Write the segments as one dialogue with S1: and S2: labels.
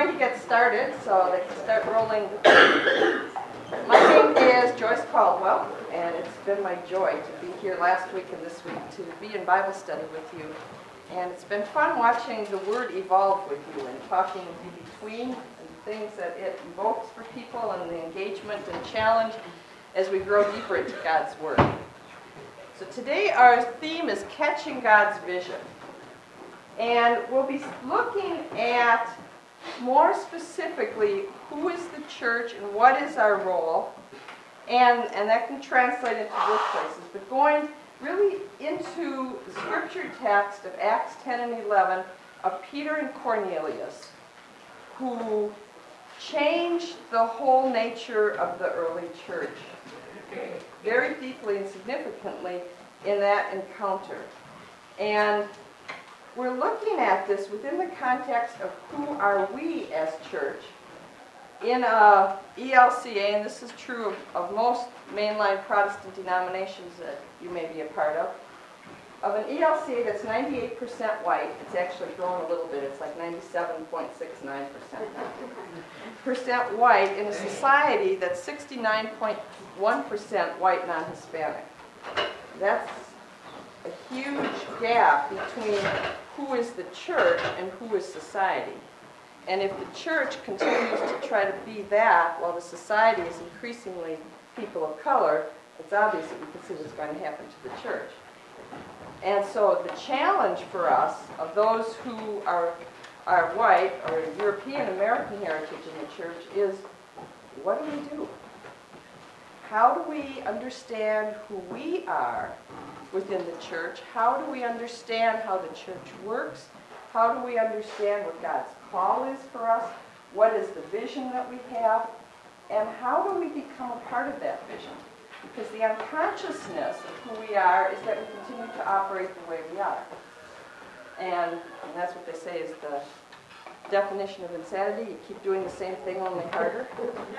S1: going to get started so they can start rolling. My name is Joyce Caldwell, and it's been my joy to be here last week and this week to be in Bible study with you. And it's been fun watching the Word evolve with you and talking in between and the things that it evokes for people and the engagement and challenge as we grow deeper into God's Word. So today our theme is Catching God's Vision. And we'll be looking at more specifically who is the church and what is our role. And that can translate into workplaces. But going really into the scripture text of Acts 10 and 11 of Peter and Cornelius, who changed the whole nature of the early church very deeply and significantly in that encounter. And we're looking at this within the context of who are we as church. In ELCA, and this is true of most mainline Protestant denominations that you may be a part of an ELCA that's 98% white, it's actually grown a little bit, it's like 97.69% white, in a society that's 69.1% white non-Hispanic. That's a huge gap between who is the church and who is society. And if the church continues to try to be that while the society is increasingly people of color, it's obvious that we can see what's going to happen to the church. And so the challenge for us, of those who are white or European American heritage in the church, is what do we do? How do we understand who we are within the church? How do we understand how the church works? How do we understand what God's call is for us? What is the vision that we have? And how do we become a part of that vision? Because the unconsciousness of who we are is that we continue to operate the way we are. And that's what they say is the definition of insanity. You keep doing the same thing, only harder.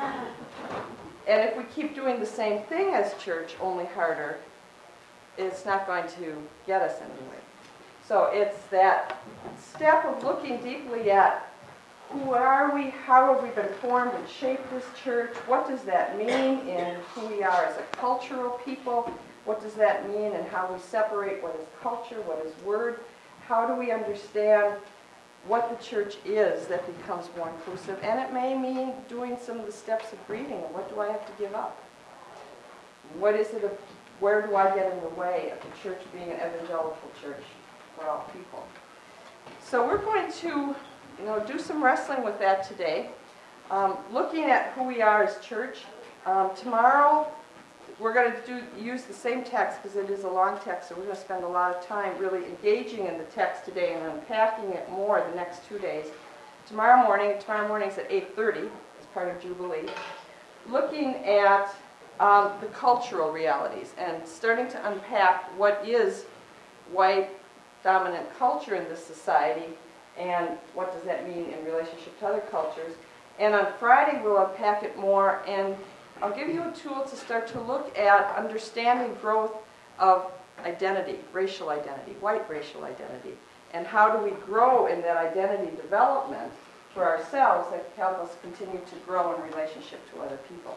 S1: And if we keep doing the same thing as church, only harder, it's not going to get us anywhere. So it's that step of looking deeply at who are we, how have we been formed and shaped this church, what does that mean in who we are as a cultural people, what does that mean in how we separate what is culture, what is word, how do we understand what the church is that becomes more inclusive, and it may mean doing some of the steps of grieving, and what do I have to give up? What is it, where do I get in the way of the church being an evangelical church for all people? So we're going to do some wrestling with that today. Looking at who we are as church. Tomorrow we're going to use the same text because it is a long text, so we're going to spend a lot of time really engaging in the text today and unpacking it more the next 2 days. Tomorrow morning's at 8:30 as part of Jubilee. Looking at the cultural realities and starting to unpack what is white dominant culture in this society and what does that mean in relationship to other cultures. And on Friday we'll unpack it more, and I'll give you a tool to start to look at understanding growth of identity, racial identity, white racial identity, and how do we grow in that identity development for ourselves that can help us continue to grow in relationship to other people.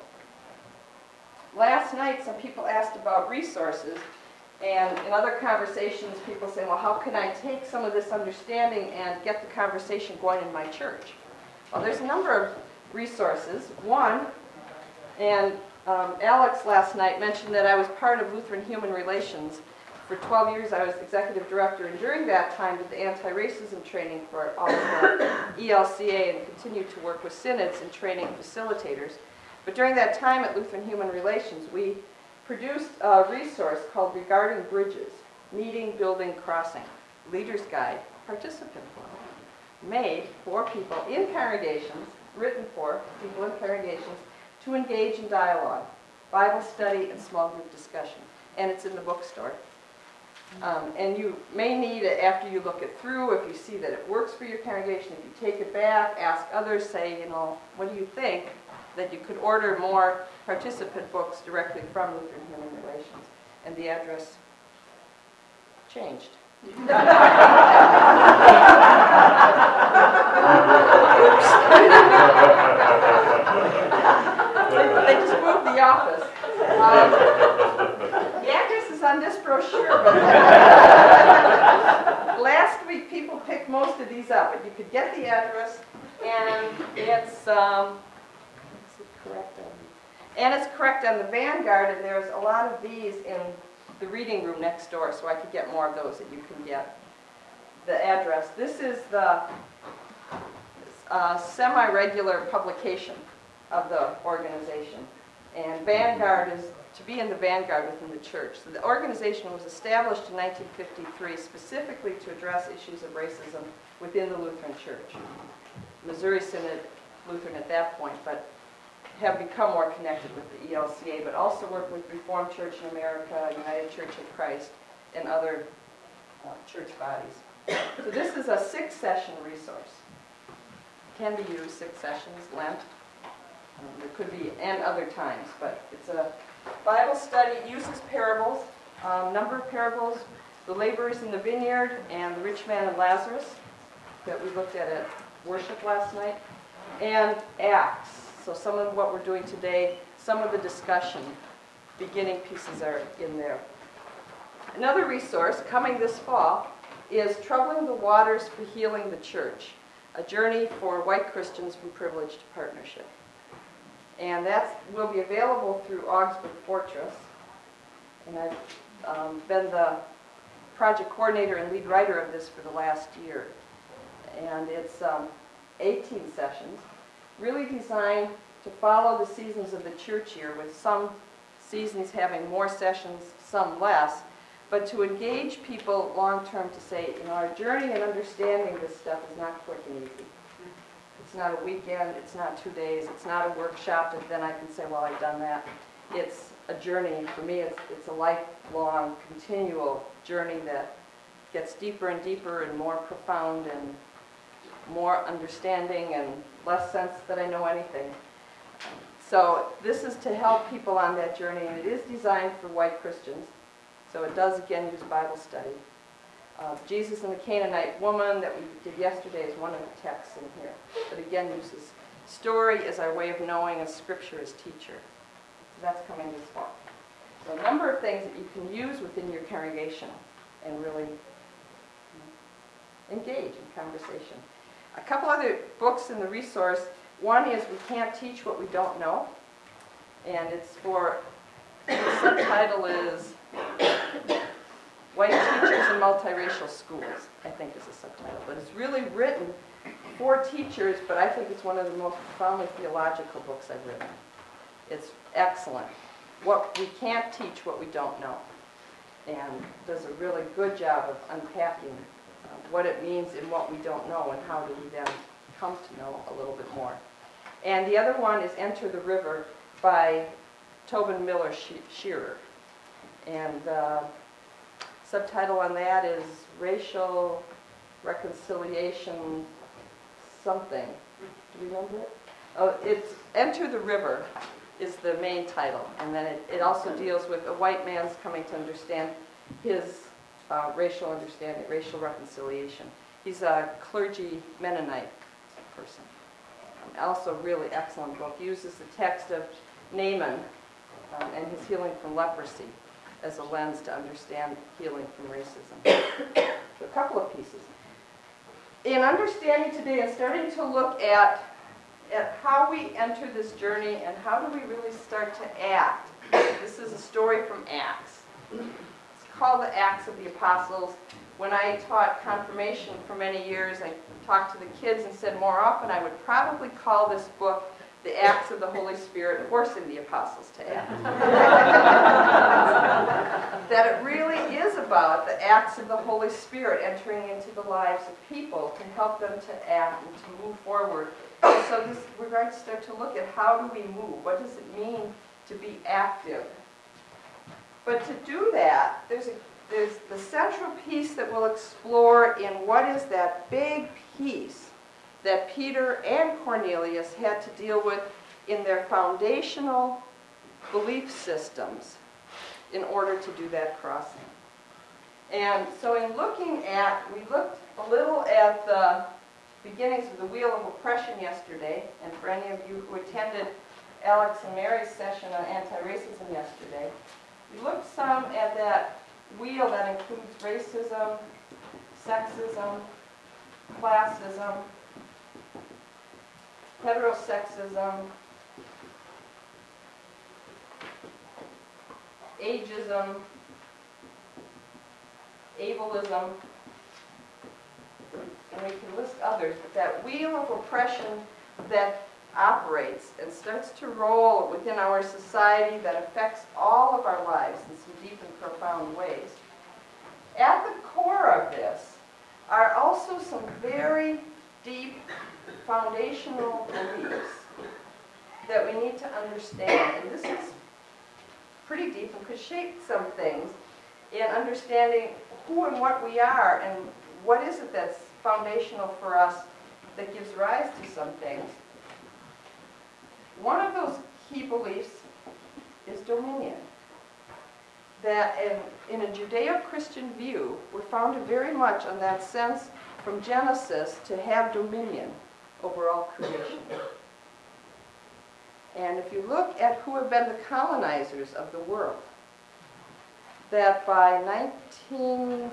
S1: Last night some people asked about resources. And in other conversations, people say, well, how can I take some of this understanding and get the conversation going in my church? Well, there's a number of resources. One, and Alex last night mentioned that I was part of Lutheran Human Relations. For 12 years, I was executive director, and during that time did the anti-racism training for all of the ELCA and continued to work with synods and training facilitators. But during that time at Lutheran Human Relations, we produced a resource called Regarding Bridges, Meeting, Building, Crossing, Leader's Guide, Participant Form, made for people in congregations, written for people in congregations to engage in dialogue, Bible study, and small group discussion. And it's in the bookstore. And you may need it after you look it through, if you see that it works for your congregation, if you take it back, ask others, say, what do you think? That you could order more participant books directly from Lutheran Human Relations. And the address changed. Oops. these up, but you could get the address, and it's correct on the Vanguard, and there's a lot of these in the reading room next door, so I could get more of those that you can get. The address. This is the semi-regular publication of the organization. And Vanguard is to be in the vanguard within the church. So the organization was established in 1953 specifically to address issues of racism within the Lutheran Church. Missouri Synod Lutheran at that point, but have become more connected with the ELCA, but also work with Reformed Church in America, United Church of Christ, and other church bodies. So this is a 6-session resource. Can be used 6 sessions, Lent. There could be, and other times, but it's a Bible study. It uses parables, number of parables, the laborers in the vineyard, and the rich man and Lazarus that we looked at worship last night, and Acts. So some of what we're doing today, some of the discussion, beginning pieces are in there. Another resource coming this fall is Troubling the Waters for Healing the Church, a journey for white Christians from privilege to partnership. And that will be available through Augsburg Fortress. And I've been the project coordinator and lead writer of this for the last year. And it's 18 sessions, really designed to follow the seasons of the church year, with some seasons having more sessions, some less, but to engage people long-term to say, our journey in understanding this stuff is not quick and easy. It's not a weekend, it's not 2 days, it's not a workshop that then I can say, well, I've done that. It's a journey. For me, it's a lifelong, continual journey that gets deeper and deeper and more profound and more understanding and less sense that I know anything. So this is to help people on that journey, and it is designed for white Christians. So it does, again, use Bible study. Jesus and the Canaanite woman that we did yesterday is one of the texts in here. But again, uses story as our way of knowing and Scripture as teacher. So that's coming this fall. So a number of things that you can use within your congregation and really engage in conversation. A couple other books in the resource. One is We Can't Teach What We Don't Know. And it's the subtitle is White Teachers in Multiracial Schools, I think is the subtitle. But it's really written for teachers, but I think it's one of the most profoundly theological books I've written. It's excellent. We can't teach what we don't know. And does a really good job of unpacking what it means in what we don't know and how do we then come to know a little bit more. And the other one is Enter the River by Tobin Miller Shearer. And the subtitle on that is Racial Reconciliation something. Do you remember it? Oh, it's Enter the River is the main title. And then it also deals with a white man's coming to understand his racial understanding, racial reconciliation. He's a clergy Mennonite person. Also really excellent book. Uses the text of Naaman and his healing from leprosy as a lens to understand healing from racism. So a couple of pieces. In understanding today and starting to look at how we enter this journey and how do we really start to act. This is a story from Acts. It's called the Acts of the Apostles. When I taught confirmation for many years, I talked to the kids and said more often I would probably call this book The Acts of the Holy Spirit Forcing the Apostles to Act. That it really is about the acts of the Holy Spirit entering into the lives of people to help them to act and to move forward. And so we're going to start to look at how do we move? What does it mean to be active? But to do that, there's the central piece that we'll explore in what is that big piece that Peter and Cornelius had to deal with in their foundational belief systems in order to do that crossing. And so we looked a little at the beginnings of the Wheel of Oppression yesterday, and for any of you who attended Alex and Mary's session on anti-racism yesterday, we looked some at that wheel that includes racism, sexism, classism, heterosexism, ageism, ableism, and we can list others, but that wheel of oppression that operates and starts to roll within our society that affects all of our lives in some deep and profound ways. At the core of this are also some very deep foundational beliefs that we need to understand. And this is pretty deep and could shape some things in understanding who and what we are and what is it that's foundational for us that gives rise to some things. One of those key beliefs is dominion. That in a Judeo-Christian view, we're founded very much on that sense from Genesis to have dominion over all creation. And if you look at who have been the colonizers of the world, that by 1930s,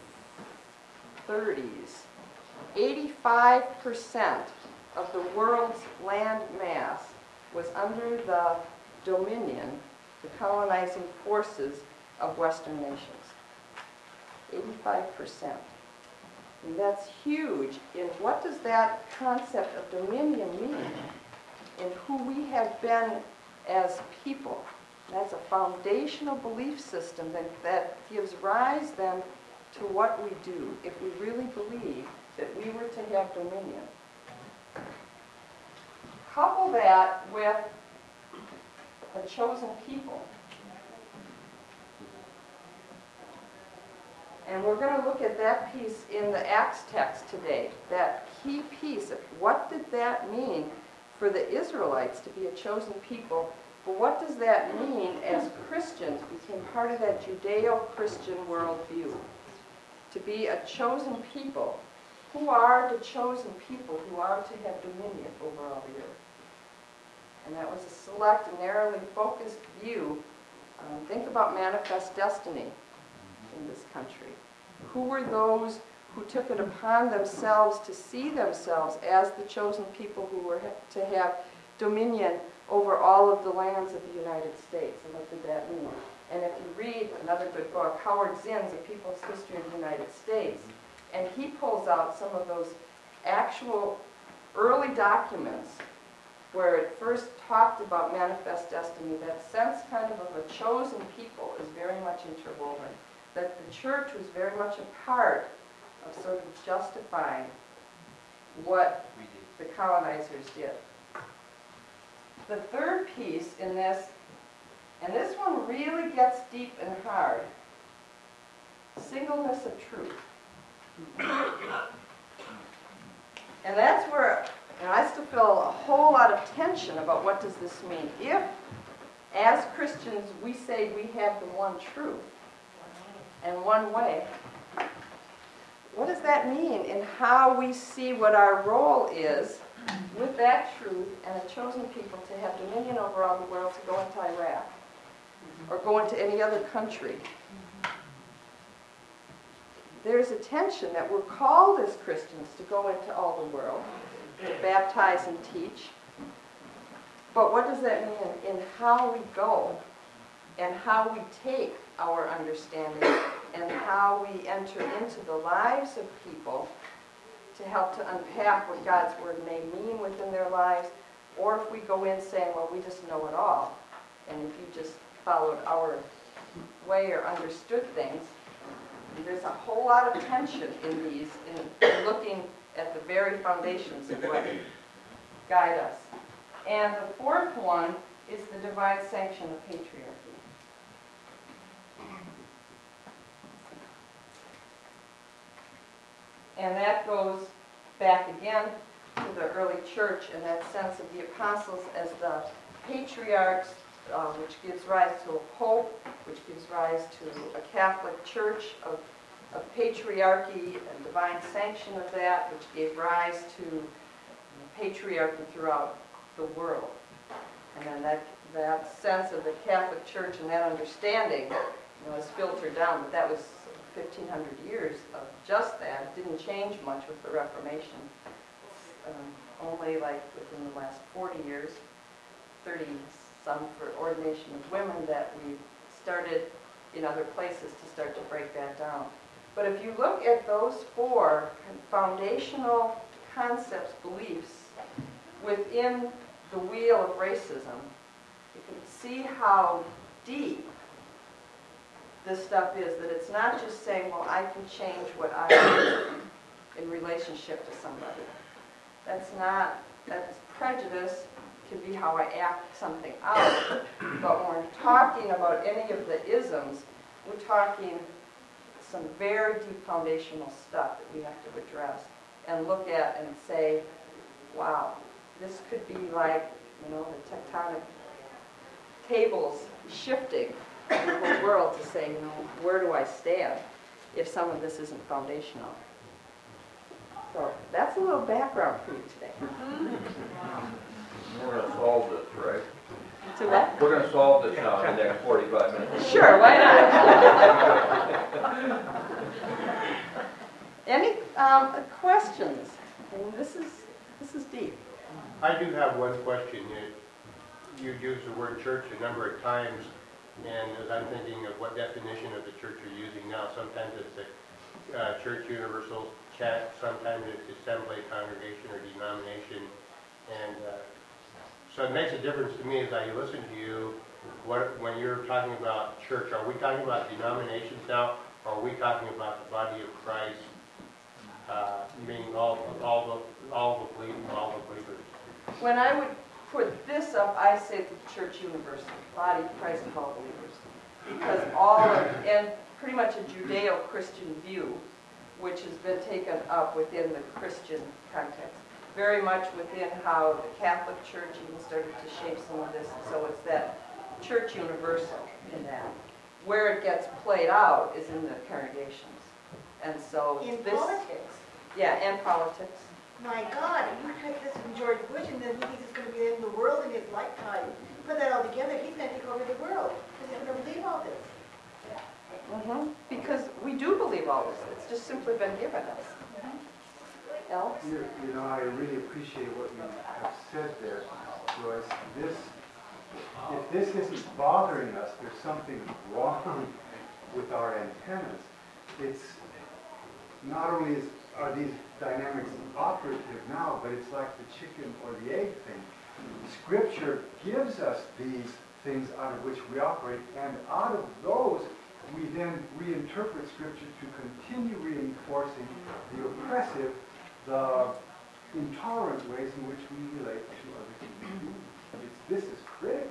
S1: 85% of the world's land mass was under the dominion, the colonizing forces of Western nations. 85%. And that's huge. And what does that concept of dominion mean in who we have been as people? That's a foundational belief system that gives rise then to what we do if we really believe that we were to have dominion. Couple that with a chosen people. And we're going to look at that piece in the Acts text today, that key piece of what did that mean for the Israelites to be a chosen people, but what does that mean as Christians became part of that Judeo-Christian worldview? To be a chosen people. Who are the chosen people who are to have dominion over all the earth? And that was a select and narrowly focused view. Think about manifest destiny in this country. Who were those who took it upon themselves to see themselves as the chosen people who were to have dominion over all of the lands of the United States? And what did that mean? And if you read another good book, Howard Zinn's A People's History of the United States, and he pulls out some of those actual early documents where it first talked about manifest destiny, that sense kind of a chosen people is very much interwoven. That the church was very much a part of sort of justifying what the colonizers did. The third piece in this, and this one really gets deep and hard, singleness of truth. And that's where I still feel a whole lot of tension about what does this mean. If, as Christians, we say we have the one truth and one way, what does that mean in how we see what our role is with that truth and a chosen people to have dominion over all the world, to go into Iraq or go into any other country? There's a tension that we're called as Christians to go into all the world, to baptize and teach. But what does that mean in how we go and how we take our understanding and how we enter into the lives of people to help to unpack what God's Word may mean within their lives, or if we go in saying, well, we just know it all, and if you just followed our way or understood things. There's a whole lot of tension in these, in looking at the very foundations of what guide us. And the fourth one is the divine sanction of patriarchy. And that goes back again to the early church and that sense of the apostles as the patriarchs, which gives rise to a pope, which gives rise to a Catholic church of patriarchy and divine sanction of that, which gave rise to patriarchy throughout the world. And then that sense of the Catholic Church and that understanding is filtered down, but that was 1,500 years of just that. It didn't change much with the Reformation. Only like within the last 40 years, 30 some for ordination of women, that we started in other places to start to break that down. But if you look at those four foundational concepts, beliefs, within the wheel of racism, you can see how deep this stuff is, that it's not just saying, well, I can change what I do in relationship to somebody. That's prejudice, can be how I act something out, but when we're talking about any of the isms, we're talking some very deep foundational stuff that we have to address and look at and say, wow, this could be like, the tectonic tables shifting in the whole world to say, where do I stand if some of this isn't foundational? So that's a little background for you today.
S2: We're going to solve this, right?
S1: To what?
S2: We're going to solve this now in the next 45 minutes.
S1: Sure, why not? Any questions? This is deep.
S3: I do have one question. You used the word church a number of times, and as I'm thinking of what definition of the church you're using now, sometimes it's a church universal chat, sometimes it's assembly, congregation, or denomination, and so it makes a difference to me as I listen to you. When you're talking about church, are we talking about denominations now, or are we talking about the body of Christ, meaning all the believers?
S1: When I would put this up, I say the church universal, body of Christ of all believers, because and pretty much a Judeo-Christian view, which has been taken up within the Christian context, very much within how the Catholic Church even started to shape some of this. So it's that church universal in that. Where it gets played out is in the congregations. And so
S4: in
S1: this...
S4: politics.
S1: Yeah, and politics.
S4: My God, you took this from George Bush, and then he thinks it's going to be the end of the world in his lifetime. Put that all together, he's going to take over the world. He's going to believe all this.
S1: Because we do believe all this. It's just simply been given us. Else?
S5: I really appreciate what you have said there, Joyce. If this isn't bothering us, there's something wrong with our antennas. It's not only are these dynamics operative now, but it's like the chicken or the egg thing. Scripture gives us these things out of which we operate, and out of those we then reinterpret Scripture to continue reinforcing the oppressive, the intolerant ways in which we relate to other human beings. This is critical.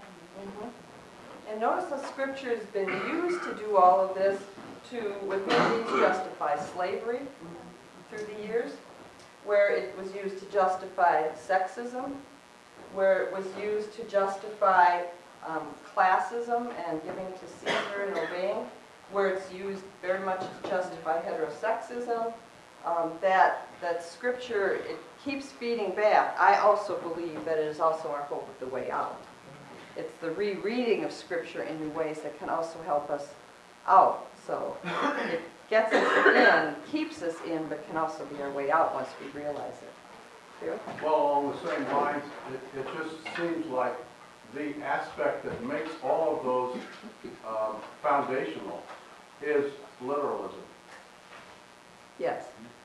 S1: And notice how Scripture has been used to do all of this to, within these, justify slavery through the years, where it was used to justify sexism, where it was used to justify classism and giving to Caesar and obeying, where it's used very much to justify heterosexism. That Scripture, it keeps feeding back. I also believe that it is also our hope of the way out. It's the rereading of Scripture in new ways that can also help us out. So it gets us in, keeps us in, but can also be our way out once we realize it. Theo?
S6: Well, along the same lines, it just seems like the aspect that makes all of those foundational is literalism.
S1: Yes.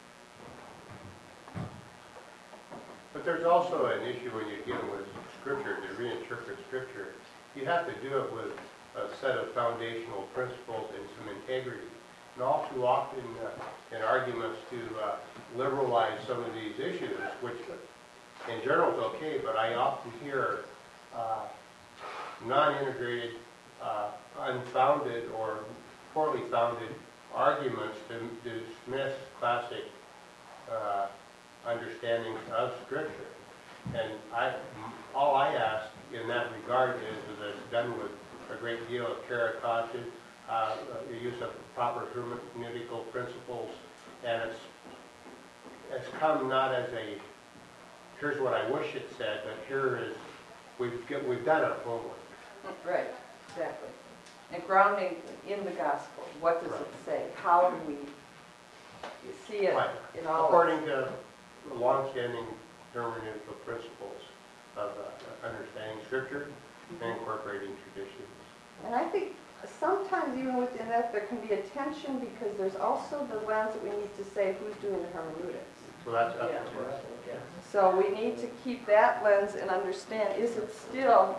S3: But there's also an issue when you're dealing with Scripture, to reinterpret Scripture. You have to do it with a set of foundational principles and some integrity. And all too often in arguments to liberalize some of these issues, which in general is okay, but I often hear non-integrated, unfounded or poorly founded arguments to dismiss classic understandings of Scripture. And all I ask in that regard is that it's done with a great deal of caricature, the use of proper hermeneutical principles, and it's come not as a, here's what I wish it said, but here is, we've done our homework.
S1: Right, exactly. And grounding in the gospel. What does it say? How do we see it
S3: Right.
S1: in all of
S3: According to the longstanding hermeneutical principles of understanding Scripture and incorporating traditions.
S1: And I think sometimes even within that there can be a tension because there's also the lens that we need to say who's doing the hermeneutics.
S3: So that's up
S1: Yeah.
S3: to us.
S1: So we need to keep that lens and understand, is it still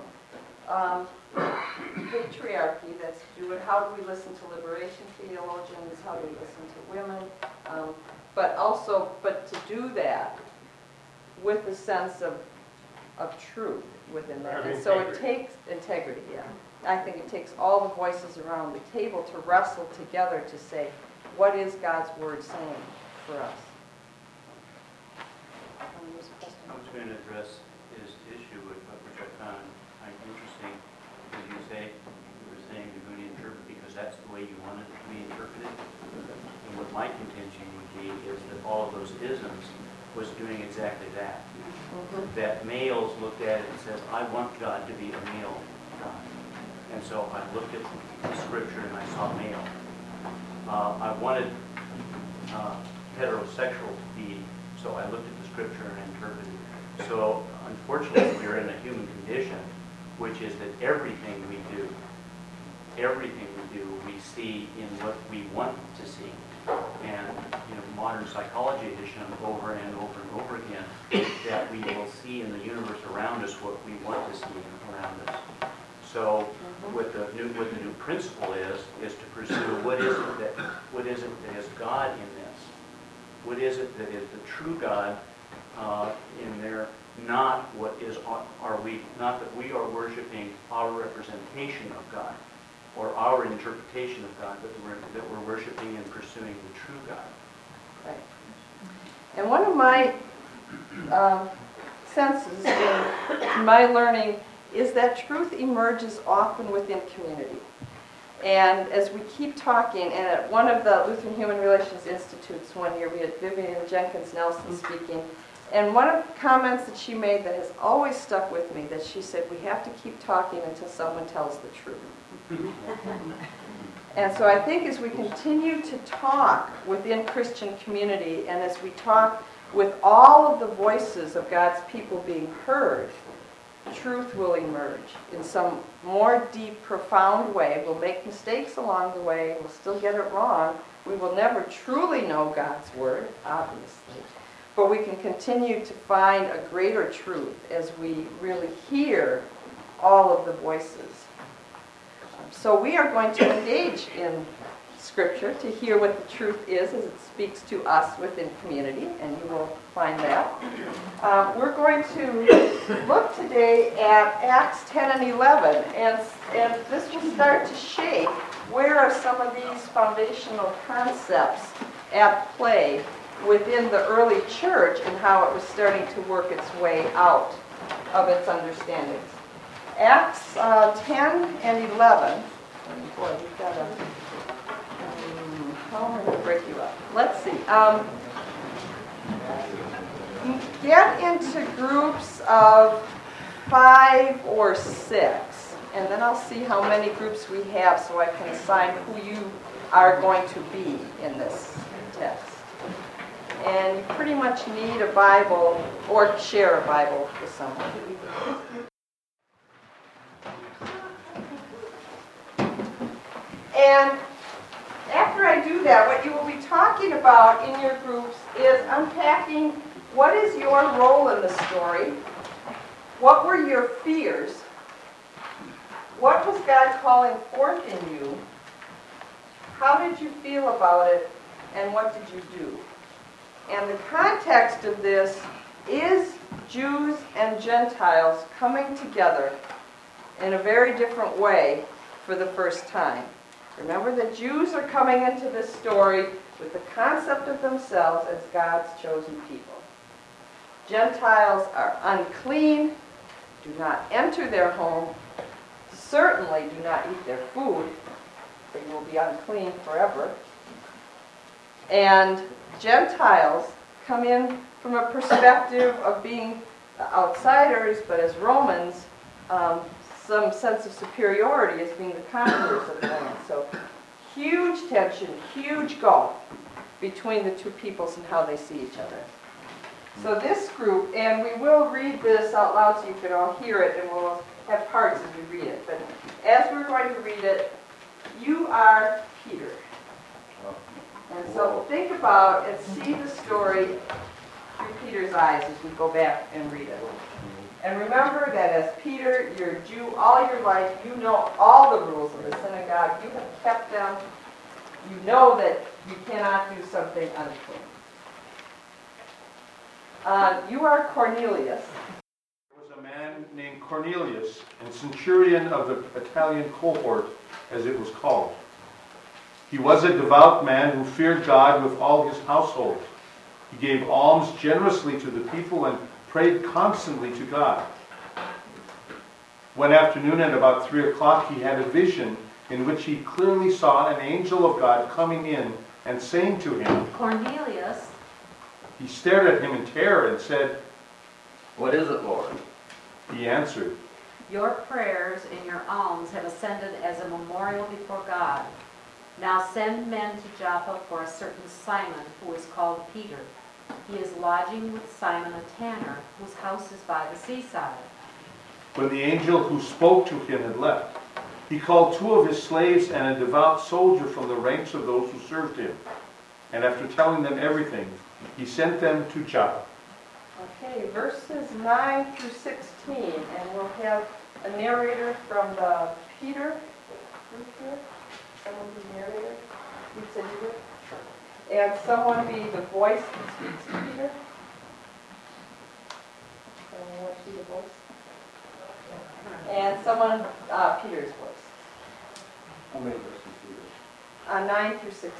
S1: patriarchy that's doing, how do we listen to liberation theologians, how do we listen to women? But to do that with a sense of truth within that.
S3: Of
S1: And so it
S3: integrity.
S1: takes integrity, yeah. I think it takes all the voices around the table to wrestle together to say, what is God's word saying for us?
S7: I was going to address his issue, which I found kind of interesting, because you were saying you're going to interpret because that's the way you want it to be interpreted. And what my contention would be is that all of those isms was doing exactly that. That males looked at it and said, I want God to be a male God. And so I looked at the scripture and I saw male. I wanted heterosexual to be, so I looked at the scripture and interpreted it. So unfortunately, we're in a human condition, which is that everything we do, we see in what we want to see. And modern psychology edition over and over and over again, that we will see in the universe around us what we want to see around us. So what the new principle is to pursue what is it that is God in this? What is it that is the true God in there? Not what is not that we are worshiping our representation of God or our interpretation of God, but that we're worshiping and pursuing the true God.
S1: Right. And one of my senses in my learning is that truth emerges often within community. And as we keep talking, and at one of the Lutheran Human Relations Institutes one year, we had Vivian Jenkins Nelson speaking, and one of the comments that she made that has always stuck with me, that she said, we have to keep talking until someone tells the truth. And so I think as we continue to talk within Christian community, and as we talk with all of the voices of God's people being heard, truth will emerge in some more deep, profound way. We'll make mistakes along the way. We'll still get it wrong. We will never truly know God's word, obviously. But we can continue to find a greater truth as we really hear all of the voices. So we are going to engage in Scripture to hear what the truth is as it speaks to us within community, and you will find that. We're going to look today at Acts 10 and 11, and this will start to shape where are some of these foundational concepts at play within the early church and how it was starting to work its way out of its understandings. Acts 10 and 11. And boy, we've got a... how am I going to break you up? Let's see. Get into groups of 5 or 6, and then I'll see how many groups we have so I can assign who you are going to be in this text. And you pretty much need a Bible or share a Bible with someone. And after I do that, what you will be talking about in your groups is unpacking what is your role in the story, what were your fears, what was God calling forth in you, how did you feel about it, and what did you do? And the context of this is Jews and Gentiles coming together in a very different way for the first time. Remember, the Jews are coming into this story with the concept of themselves as God's chosen people. Gentiles are unclean, do not enter their home, certainly do not eat their food, for you will be unclean forever. And Gentiles come in from a perspective of being outsiders, but as Romans, some sense of superiority as being the conquerors of the land. So huge tension, huge gulf between the two peoples and how they see each other. So this group, and we will read this out loud so you can all hear it, and we'll have parts as we read it. But as we're going to read it, you are Peter. And so think about and see the story through Peter's eyes as we go back and read it. And remember that as Peter, you're a Jew all your life, you know all the rules of the synagogue, you have kept them, you know that you cannot do something unclean. You are Cornelius.
S8: There was a man named Cornelius, and centurion of the Italian cohort, as it was called. He was a devout man who feared God with all his household. He gave alms generously to the people and prayed constantly to God. One afternoon at about 3 o'clock, he had a vision in which he clearly saw an angel of God coming in and saying to him,
S9: Cornelius.
S8: He stared at him in terror and said,
S2: What is it, Lord?
S8: He answered,
S9: Your prayers and your alms have ascended as a memorial before God. Now send men to Joppa for a certain Simon, who is called Peter. He is lodging with Simon a tanner, whose house is by the seaside.
S8: When the angel who spoke to him had left, he called 2 of his slaves and a devout soldier from the ranks of those who served him. And after telling them everything, he sent them to Joppa.
S1: Okay, verses 9 through 16, and we'll have a narrator from the Peter group here. Someone be narrator. You said you would? And someone be the voice that speaks to Peter. Someone want to be the voice? And someone, Peter's voice.
S10: How many verses do you?
S1: 9 through 16.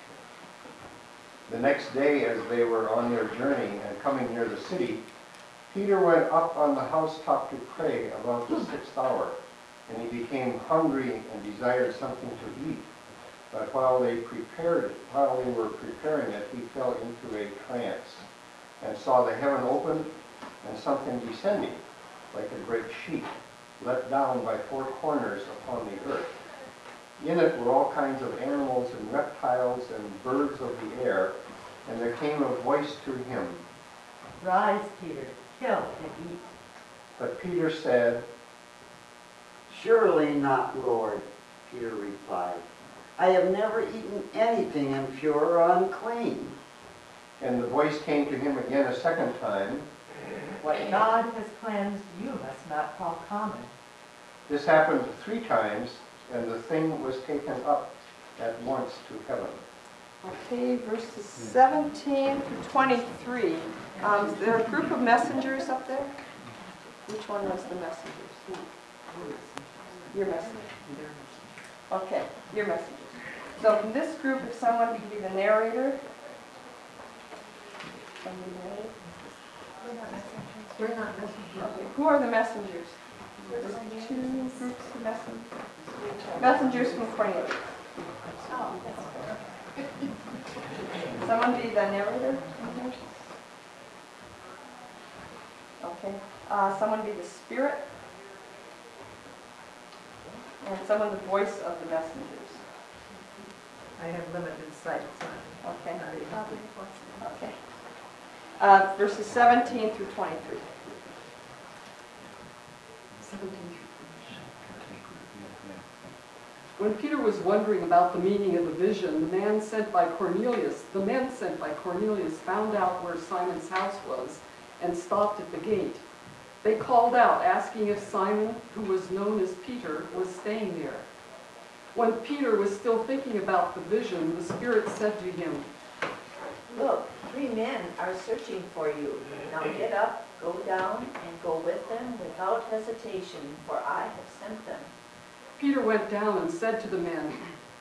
S10: The next day, as they were on their journey and coming near the city, Peter went up on the housetop to pray about the 6th hour, and he became hungry and desired something to eat. But while they were preparing it, he fell into a trance and saw the heaven opened and something descending, like a great sheet, let down by 4 corners upon the earth. In it were all kinds of animals and reptiles and birds of the air, and there came a voice to him,
S11: Rise, Peter, kill and eat.
S10: But Peter said,
S12: Surely not, Lord, Peter replied. I have never eaten anything impure or unclean.
S10: and the voice came to him again a second time,
S11: What God has cleansed, you must not call common.
S10: This happened 3 times, and the thing was taken up at once to heaven.
S1: Okay, verses 17 through 23. Is there a group of messengers up there? Which one was the messengers? Your messengers. Okay, your messengers. So from this group, if someone could be the narrator. Somebody narrate?
S11: We're not messengers.
S1: Okay, who are the messengers? There's 2 groups of messengers. Messengers from Cornelius. Someone be the narrator? Okay. Someone be the spirit? And someone the voice of the messengers?
S11: I have limited sight, so I'm
S1: Okay.
S11: not able to.
S1: Okay. Verses 17 through 23.
S13: When Peter was wondering about the meaning of the vision, the men sent by Cornelius found out where Simon's house was and stopped at the gate. They called out, asking if Simon, who was known as Peter, was staying there. When Peter was still thinking about the vision, the Spirit said to him,
S14: Look, 3 men are searching for you. Now get up, go down, and go with them without hesitation, for I have sent them.
S13: Peter went down and said to the men,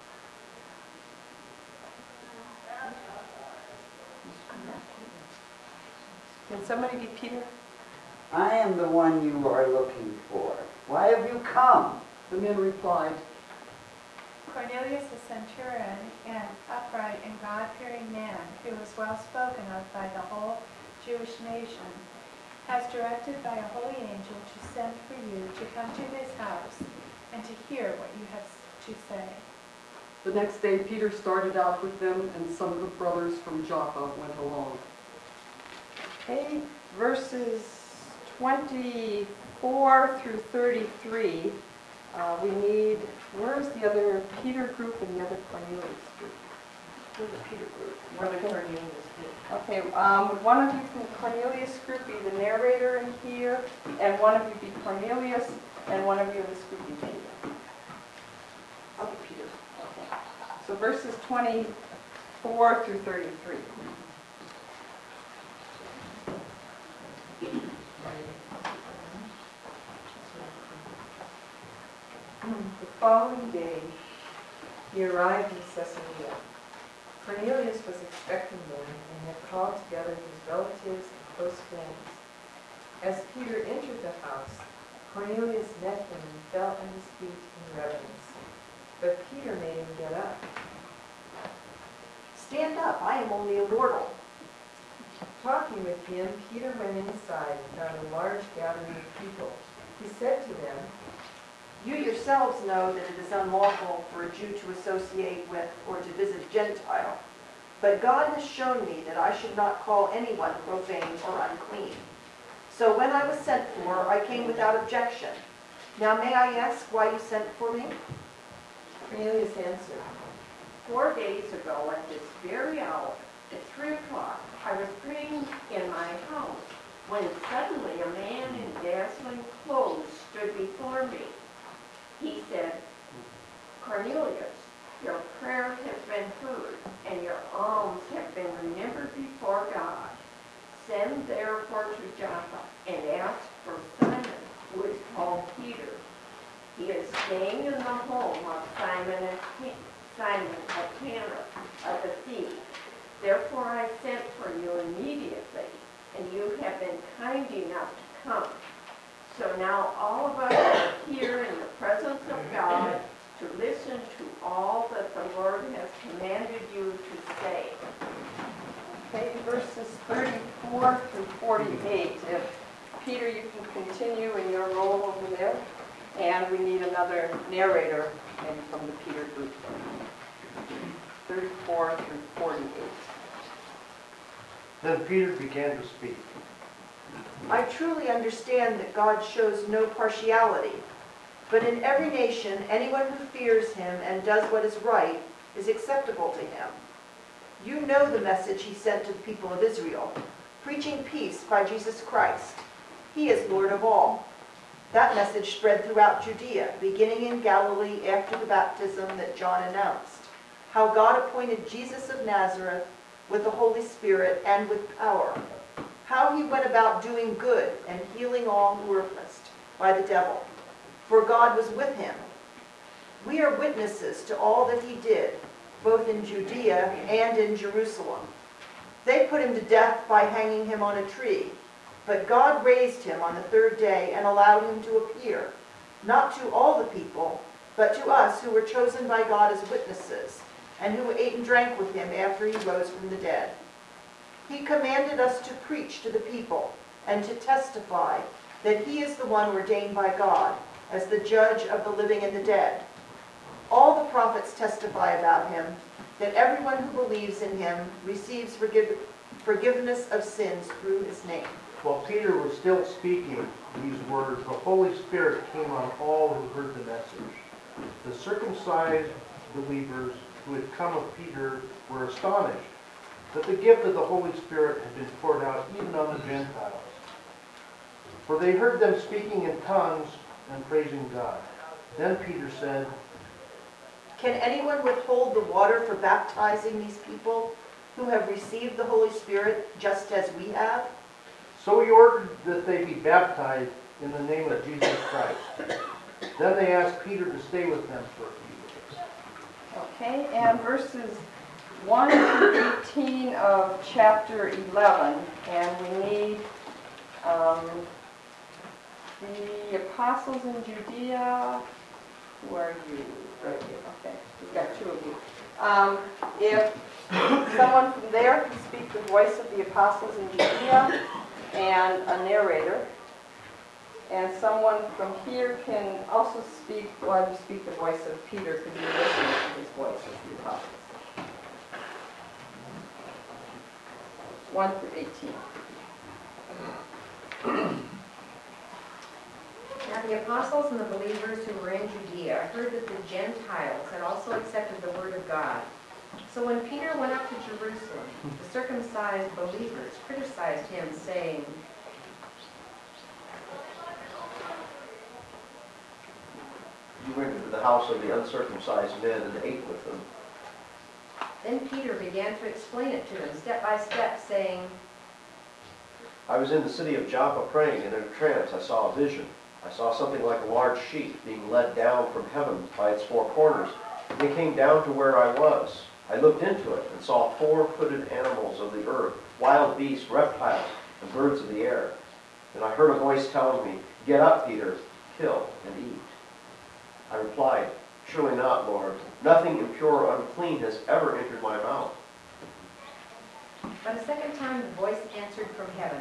S1: Can somebody be Peter?
S12: I am the one you are looking for. Why have you come?
S13: The men replied,
S15: Cornelius, a centurion, an upright and God-fearing man, who was well spoken of by the whole Jewish nation, as directed by a holy angel to send for you to come to his house and to hear what you have to say.
S13: The next day, Peter started out with them, and some of the brothers from Joppa went along.
S1: Okay, verses 24 through 33. We need, where's the other Peter group and the other Cornelius group? Where's the Peter group?
S14: Where the Cornelius did.
S1: Okay, would one of you from the Cornelius group be the narrator in here, and one of you be Cornelius, and one of you in this group be Peter? I'll be Peter. Okay. So verses 24 through 33.
S11: The following day, he arrived in Caesarea. Cornelius was expecting them and had called together his relatives and close friends. As Peter entered the house, Cornelius met him and fell at his feet in reverence. But Peter made him get up.
S16: Stand up, I am only a mortal.
S11: Talking with him, Peter went inside and found a large gathering of people. He said to them,
S16: You yourselves know that it is unlawful for a Jew to associate with or to visit a Gentile. But God has shown me that I should not call anyone profane or unclean. So when I was sent for, I came without objection. Now may I ask why you sent for me?
S11: Cornelius answered,
S17: 4 days ago at this very hour, at 3 o'clock, I was praying in my house when suddenly a man in dazzling clothes stood before me. He said, Cornelius, your prayer has been heard, and your alms have been remembered before God. Send therefore to Joppa and ask for Simon, who is called Peter. He is staying in the home of Simon a tanner of the thief. Therefore I sent for you immediately, and you have been kind enough to come. So now all of us are here in the presence of God to listen to all that the Lord has commanded you to say.
S1: Okay, verses 34 through 48. If Peter, you can continue in your role over there. And we need another narrator, maybe from the Peter group. 34 through 48.
S10: Then Peter began to speak.
S16: I truly understand that God shows no partiality, but in every nation, anyone who fears him and does what is right is acceptable to him. You know the message he sent to the people of Israel, preaching peace by Jesus Christ. He is Lord of all. That message spread throughout Judea, beginning in Galilee after the baptism that John announced, how God appointed Jesus of Nazareth with the Holy Spirit and with power, how he went about doing good and healing all who were oppressed by the devil, for God was with him. We are witnesses to all that he did, both in Judea and in Jerusalem. They put him to death by hanging him on a tree, but God raised him on the third day and allowed him to appear, not to all the people, but to us who were chosen by God as witnesses, and who ate and drank with him after he rose from the dead. He commanded us to preach to the people and to testify that he is the one ordained by God as the judge of the living and the dead. All the prophets testify about him, that everyone who believes in him receives forgiveness of sins through his name.
S18: While Peter was still speaking these words, the Holy Spirit came on all who heard the message. The circumcised believers who had come with Peter were astonished that the gift of the Holy Spirit had been poured out even on the Gentiles. For they heard them speaking in tongues and praising God. Then Peter said,
S16: Can anyone withhold the water for baptizing these people who have received the Holy Spirit just as we have?
S18: So he ordered that they be baptized in the name of Jesus Christ. Then they asked Peter to stay with them for a few days.
S1: Okay, and verses 1 through 18 of chapter 11, and we need the apostles in Judea. Who are you? Right here. Okay, we've got two of you. If someone from there can speak the voice of the apostles in Judea, and a narrator. And someone from here can also speak, while you speak the voice of Peter, because you're listening to his voice as the apostles. 1 through 18.
S9: Now the apostles and the believers who were in Judea heard that the Gentiles had also accepted the word of God. So when Peter went up to Jerusalem, the circumcised believers criticized him, saying,
S19: "You went into the house of the uncircumcised men and ate with them."
S9: Then Peter began to explain it to them step by step, saying,
S19: "I was in the city of Joppa praying, and in a trance I saw a vision. I saw something like a large sheet being let down from heaven by its four corners, and it came down to where I was. I looked into it and saw four-footed animals of the earth, wild beasts, reptiles, and birds of the air. Then I heard a voice telling me, 'Get up, Peter, kill and eat.' I replied, 'Surely not, Lord. Nothing impure or unclean has ever entered my mouth.'
S9: But a second time the voice answered from heaven."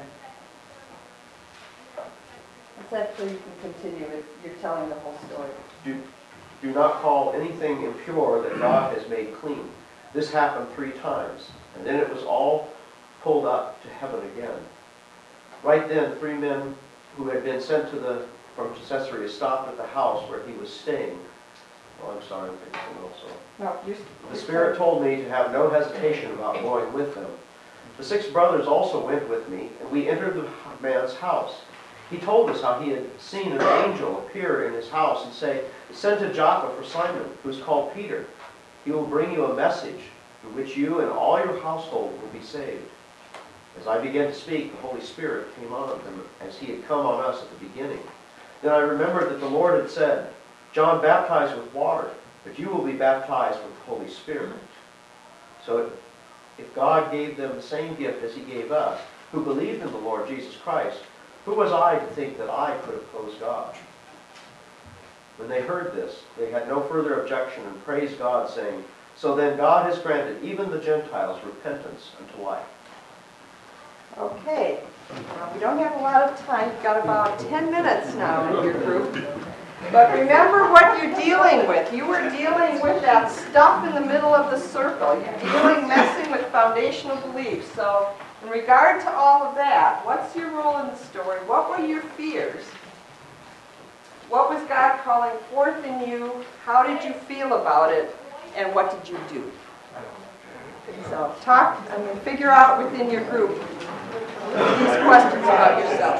S1: Essentially, you can continue it. You're telling the whole story.
S19: Do not call anything impure that God has made clean." This happened 3 times, and then it was all pulled up to heaven again. Right then, 3 men who had been sent from Caesarea stopped at the house where he was staying. Oh, I'm sorry, I'm thinking also.
S1: No,
S19: The Spirit told me to have no hesitation about going with them. The 6 brothers also went with me, and we entered the man's house. He told us how he had seen an angel appear in his house and say, "Send to Joppa for Simon, who is called Peter. He will bring you a message through which you and all your household will be saved." As I began to speak, the Holy Spirit came on them as he had come on us at the beginning. Then I remembered that the Lord had said, "John baptized with water, but you will be baptized with the Holy Spirit." So if God gave them the same gift as he gave us, who believed in the Lord Jesus Christ, who was I to think that I could oppose God? When they heard this, they had no further objection and praised God, saying, "So then God has granted even the Gentiles repentance unto life."
S1: Okay. Well, we don't have a lot of time. You've got about 10 minutes now in your group. But remember what you're dealing with. You were dealing with that stuff in the middle of the circle. You're messing with foundational beliefs. So in regard to all of that, what's your role in the story? What were your fears? What was God calling forth in you? How did you feel about it? And what did you do? So figure out within your group these questions about yourself.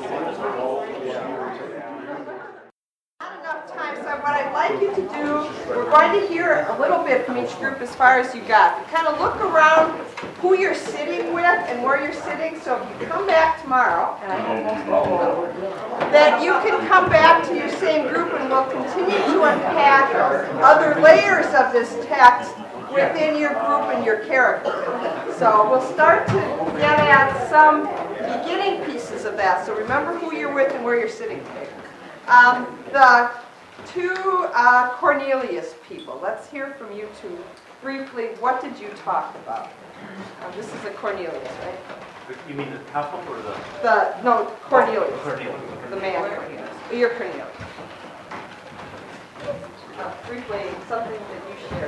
S1: Not enough time, so what I'd like you to do, we're going to hear a little bit from each group as far as you got. Kind of look around who you're sitting with and where you're sitting, so if you come back tomorrow, and I hope most all will, that you can come back to your same group and we'll continue to unpack other layers of this text within your group and your character. So we'll start to get at some beginning pieces of that. So remember who you're with and where you're sitting today. The 2 Cornelius people. Let's hear from you 2 briefly. What did you talk about? This is a Cornelius, right?
S7: You mean the couple or the?
S1: No, Cornelius.
S7: Oh, Cornelius.
S1: The man Cornelius. You're Cornelius. Briefly, something that you shared.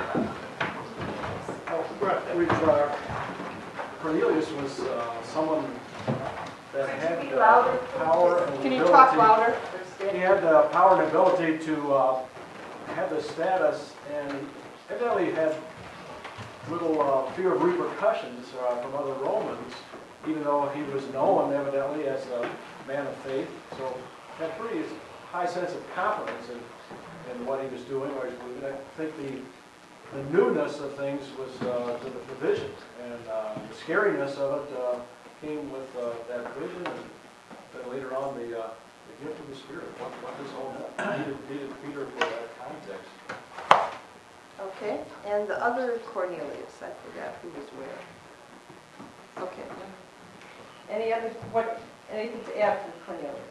S20: Cornelius was someone that had power and ability.
S1: Can you talk louder?
S20: He had the power and ability to have the status, and evidently had little fear of repercussions from other Romans, even though he was known evidently as a man of faith. So had a pretty high sense of confidence in what he was doing or he was believing. I think the newness of things was to the provision, and the scariness of it came with that vision, and then later on the gift of the Spirit. What this all needed Peter for that context.
S1: Okay, and the other Cornelius, I forgot who was where. Okay. Anything to add from Cornelius?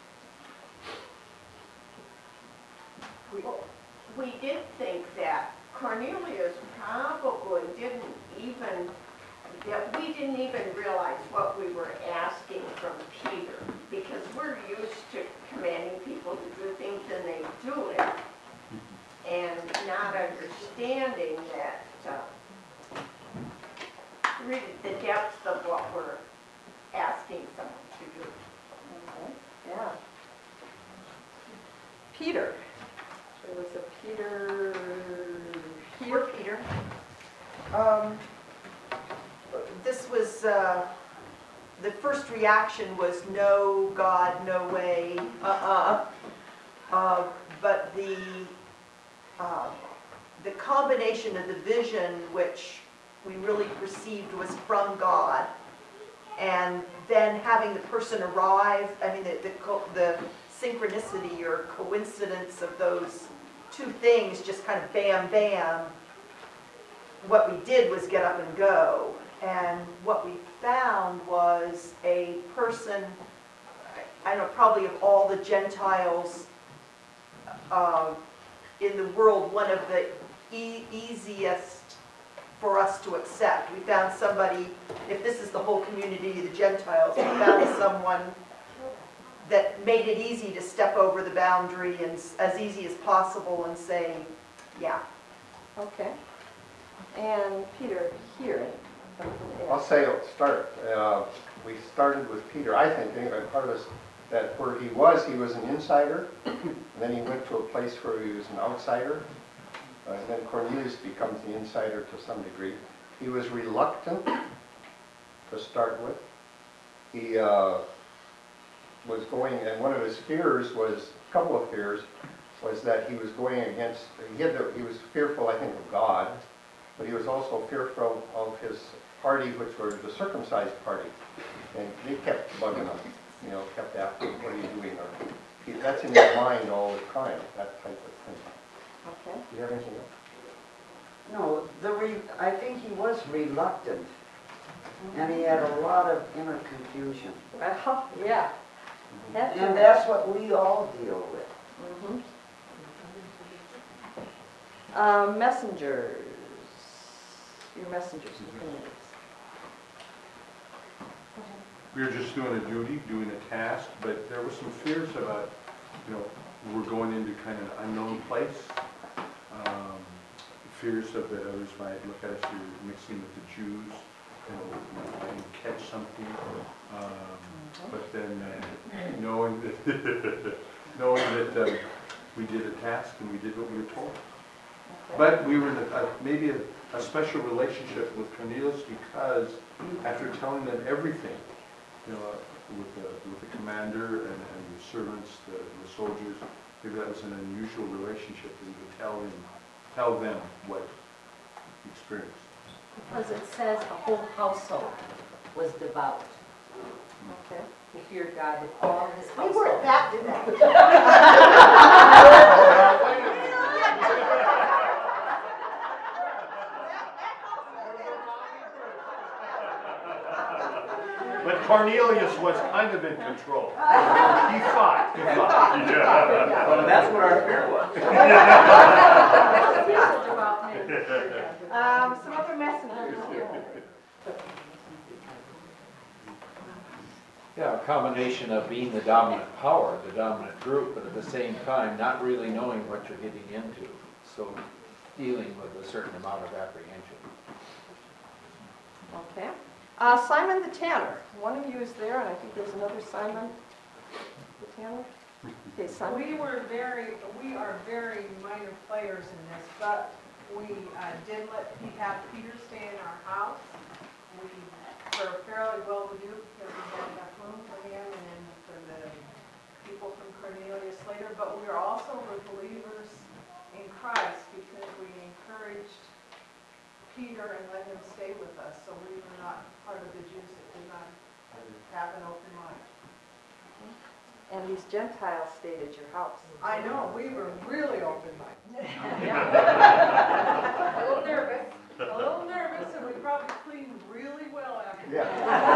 S17: We did think that Cornelius probably we didn't even realize what we were asking asking from Peter, because we're used to commanding people to do things and they do it, and not understanding that, really the depth of what we're asking someone to do.
S1: Yeah. Peter. There was a Peter.
S16: Poor Peter. This was, the first reaction was no, God, no way, but the combination of the vision, which we really perceived was from God, and then having the person arrive, I mean, the synchronicity or coincidence of those two things, just kind of bam, bam. What we did was get up and go. And what we found was a person, I don't know, probably of all the Gentiles in the world, one of the easiest for us to accept. We found somebody, if this is the whole community of the Gentiles, we found someone that made it easy to step over the boundary and as easy as possible and say, yeah.
S1: Okay. And Peter, here.
S10: I'll say, let's start. We started with Peter, I think, anyway, part of us, that where he was an insider, and then he went to a place where he was an outsider, and then Cornelius becomes the insider to some degree. He was reluctant to start with. He was going, and one of his fears was, a couple of fears, was that he was going against, he was fearful, I think, of God, but he was also fearful of his party, which were the circumcised party. And they kept bugging him, kept asking, what are you doing? Or, that's in his mind all the time, that type of thing.
S1: Okay.
S10: Do you have anything else?
S12: No, I think he was reluctant, and he had a lot of inner confusion.
S1: Yeah.
S12: And that's what we all deal with.
S1: Messengers. Your messengers.
S8: We were just doing a duty, doing a task, but there were some fears about, we're going into kind of an unknown place. Fears of that others might look at us, you're mixing with the Jews, and catch something. But then knowing that we did a task and we did what we were told. Okay. But we were in maybe a special relationship with Cornelius because after telling them everything, with the commander and the servants, the soldiers, maybe that was an unusual relationship that he would tell them what he experienced.
S9: Because it says the whole household was devout.
S1: Okay.
S9: Who feared God with all his household.
S16: We weren't that devout.
S8: But Cornelius was kind of in control. He fought. Yeah.
S19: Well, that's what our fear was.
S1: Some other messengers here.
S2: Yeah, a combination of being the dominant power, the dominant group, but at the same time not really knowing what you're getting into. So dealing with a certain amount of apprehension.
S1: Okay. Simon the Tanner. One of you is there, and I think there's another Simon the Tanner. Okay, Simon.
S11: We are very minor players in this, but we did have Peter stay in our house. We were fairly well-to-do because we had enough room for him and then for the people from Cornelius later, but we also were believers in Christ because we encouraged Peter and let him stay with us, so we were not part of the Jews that did not have an open mind.
S1: And these Gentiles stayed at your house.
S11: I know, we were really open-minded.
S1: A little nervous.
S11: A little nervous, and we probably cleaned really well after that.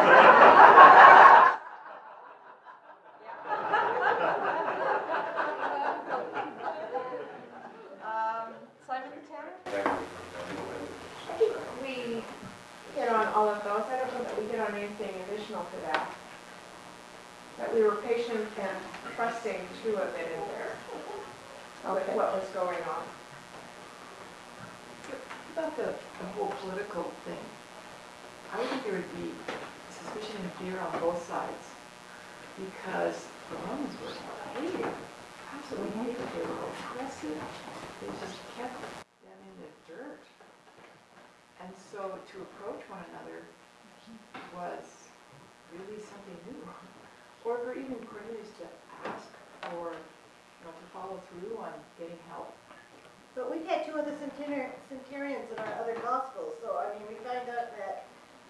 S1: Simon the Tanner?
S15: I think we hit on all of those. I don't know that we hit on anything additional to that.
S11: that we were patient and trusting to have been in there with
S1: Okay.
S11: what was going on.
S14: About the whole political thing, I think there would be suspicion and fear on both sides, because the Romans were hated, absolutely hated, they were oppressive, they just kept them in the dirt. And so to approach one another was really something new. Or for even Cornelius to ask for, to follow through on getting help.
S4: But we've had two other centurions in our other gospels, so I mean, we find out that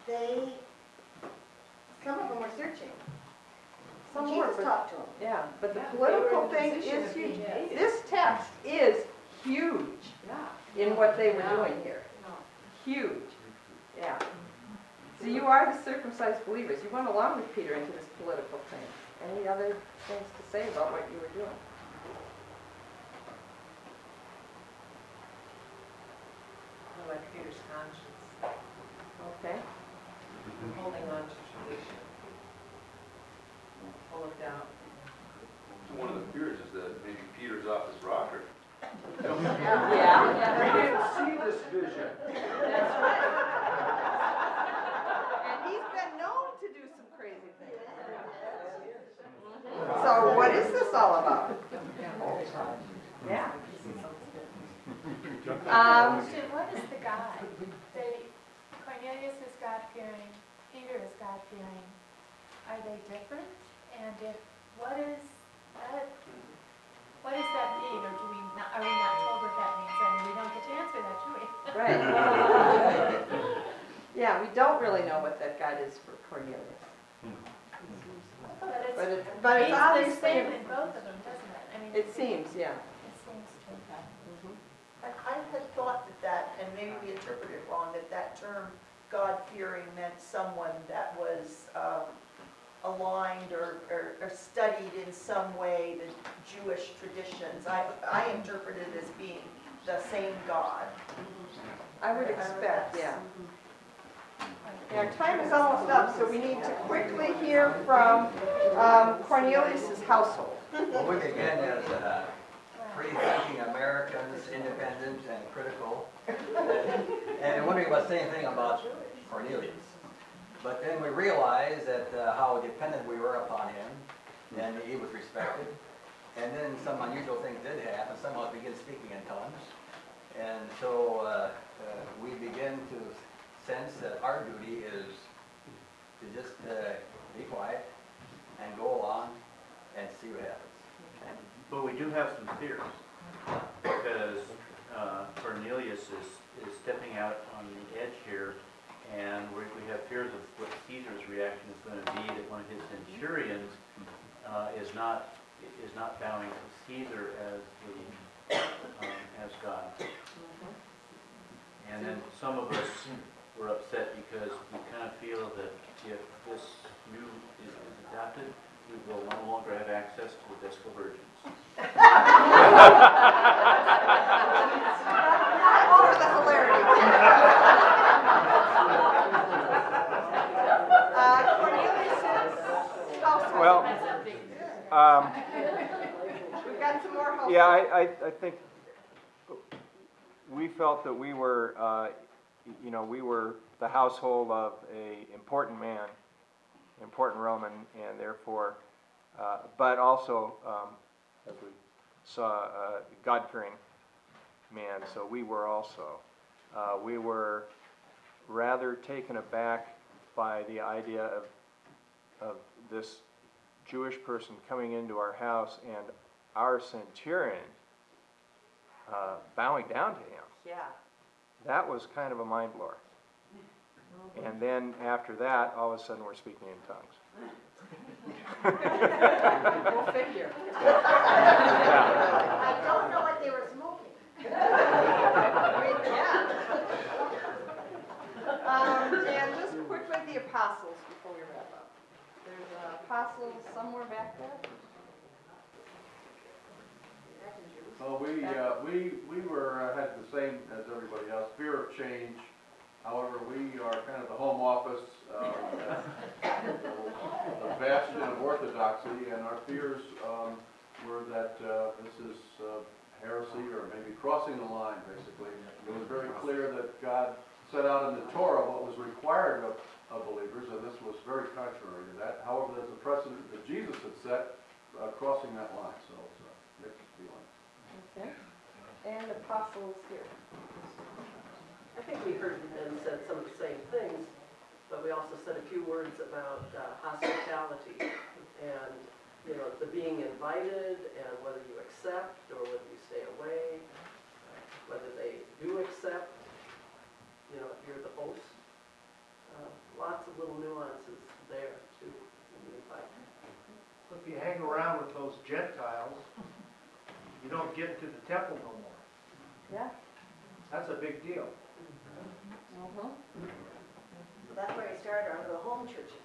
S4: some of them were searching.
S1: Some were,
S4: Jesus
S1: but-
S4: talked to them.
S1: Yeah, but the
S14: Yeah, they were
S1: political
S14: in a
S1: thing
S14: position
S1: is
S14: of being
S1: huge.
S14: hated.
S1: This text is huge
S14: Yeah.
S1: in what they were
S14: Yeah.
S1: doing here.
S14: No.
S1: Huge. Yeah. So you are the circumcised believers. You went along with Peter into this political thing. Any other things to say about what you were doing?
S11: I like Peter's conscience,
S1: Okay.
S11: holding on to tradition, full of doubt.
S21: One of the fears is that maybe Peter's off his rocker.
S1: Yeah.
S8: We didn't see this vision.
S1: That's right. And he's been known to do some crazy things. So what is this all about? Yeah.
S15: Question, what is the God? Cornelius is God-fearing, Peter is God-fearing. Are they different? And what does that mean? Or are we not told what that means? I mean, we don't get to answer that, do we?
S1: Right. Yeah, we don't really know what that God is for Cornelius.
S15: But it's
S1: But it's
S15: means the
S1: obviously,
S15: same in both of them, doesn't it? I mean,
S1: it seems, yeah.
S15: It seems to.
S16: I had thought that, and maybe we interpreted it wrong, that term God-fearing meant someone that was aligned or studied in some way the Jewish traditions. I interpreted it as being the same God.
S1: I would expect, yeah. Our time is almost up, so we need to quickly hear from Cornelius' household.
S22: Well, we began as free-thinking Americans, independent and critical, and wondering about the same thing about Cornelius. But then we realized that how dependent we were upon him, and he was respected. And then some unusual things did happen. Somehow he began speaking in tongues. And so we begin to sense that our duty is to just be quiet and go along and see what happens.
S7: But we do have some fears, because Cornelius is stepping out on the edge here, and we have fears of what Caesar's reaction is going to be, that one of his centurions is not bowing to Caesar as God. And then some of us were upset because we kind of feel that if this new is adopted, we will no longer have access to the Vestal Virgins.
S1: For the hilarity. Cornelius' household.
S23: Well,
S1: We've got some more household.
S23: yeah, I think we felt that we were, we were the household of a important man, important Roman, and therefore, but also, as we saw, a God-fearing man. So we were also. We were rather taken aback by the idea of this Jewish person coming into our house and our centurion bowing down to him.
S1: Yeah.
S23: That was kind of a mind blower. And then after that, all of a sudden we're speaking in tongues.
S1: Go figure.
S4: I don't know what they were smoking.
S1: And just quickly, the apostles before we wrap up. There's apostles somewhere back there.
S6: Well, we were had the same as everybody else, fear of change, However, we are kind of the home office, the bastion of orthodoxy, and our fears were that this is heresy or maybe crossing the line, basically. It was very clear that God set out in the Torah what was required of believers, and this was very contrary to that. However, there's a precedent that Jesus had set crossing that line, so it's a mixed feeling.
S1: Okay. And apostles here.
S3: I think we heard and said some of the same things, but we also said a few words about hospitality and, you know, the being invited and whether you accept or whether you stay away, whether they do accept, you know, if you're the host. Lots of little nuances there too when you invite.
S18: If you hang around with those Gentiles, you don't get to the temple no more.
S1: Yeah.
S18: That's a big deal.
S1: Mm-hmm.
S16: So that's where he started under the home churches.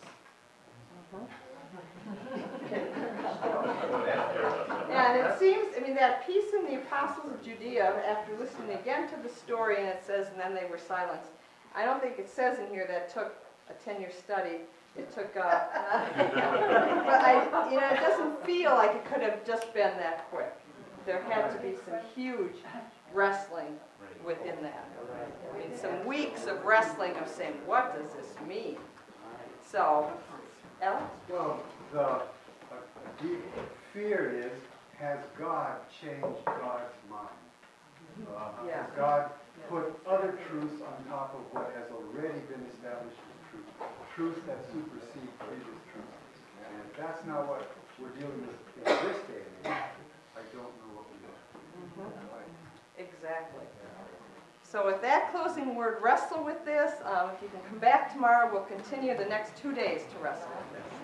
S1: Yeah, and it seems, I mean, that piece in the Apostles of Judea, after listening again to the story, and it says, and then they were silenced. I don't think it says in here that took a 10-year study. It took, but you know, it doesn't feel like it could have just been that quick. There had to be some huge wrestling within that. I mean, some weeks of wrestling of saying, what does this mean? So, Alex?
S5: Well, the deep fear is, has God changed God's mind? Has God put other truths on top of what has already been established as truth? Truths that supersede previous truths. And if that's not what we're dealing with in this day and age, I don't know what we are.
S1: Exactly. So with that closing word, wrestle with this. If you can come back tomorrow, we'll continue the next 2 days to wrestle with this.